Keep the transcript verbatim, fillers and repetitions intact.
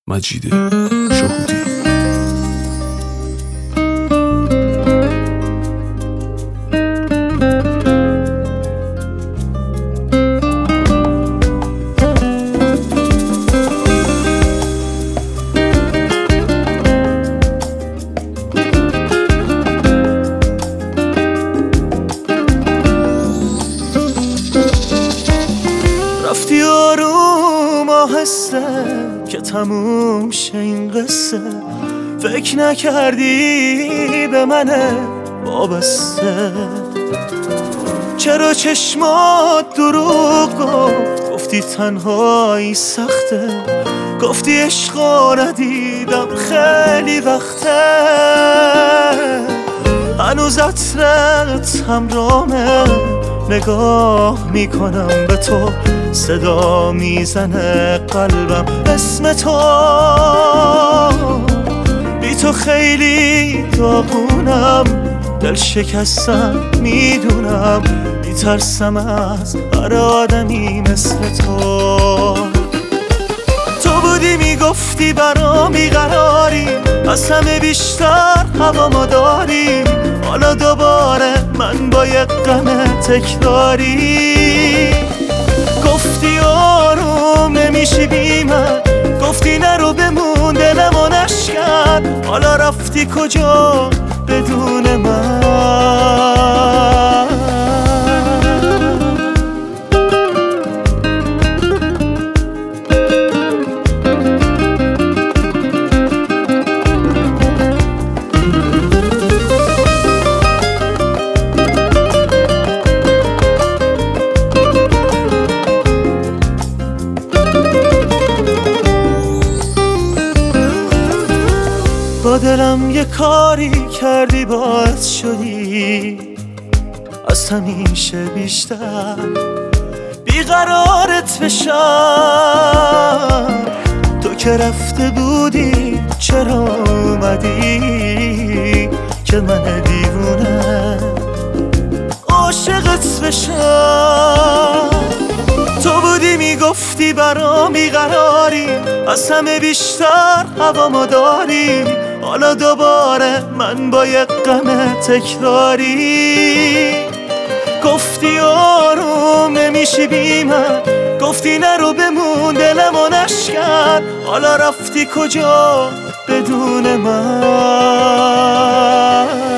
مجید شهودی. رفتی آروم آهسته که تموم شه این قصه، فکر نکردی به منه وابسته. چرا چشمات دروغ گفت، گفتی تنهایی سخته، گفتی عشقا ندیدم خیلی وقته. هنوز عطرت همرامه، نگاه میکنم به تو، صدا میزنه قلبم اسم تو. بی تو خیلی داغونم، دل شکستم میدونم، میترسم از هر آدمی مثل تو. تو بودی میگفتی برام بیقراری، از همه بیشتر هوامو داری. حالا دوباره من با یک غم تکراری. گفتی آروم نمیشی بی من، گفتی نرو بمون دلمو نشکن. حالا رفتی کجا بدون من؟ با دلم یه کاری کردی، باعث شدی از همیشه بیشتر بیقرارت بشم. تو که رفته بودی چرا اومدی که من دیوونه عاشقت بشم؟ تو بودی میگفتی برام بیقراری، از همه بیشتر هوامو داری. حالا دوباره من با یک غم تکراری. گفتی آروم نمیشی بی من، گفتی نرو بمون دلمو نشکن. حالا رفتی کجا بدون من؟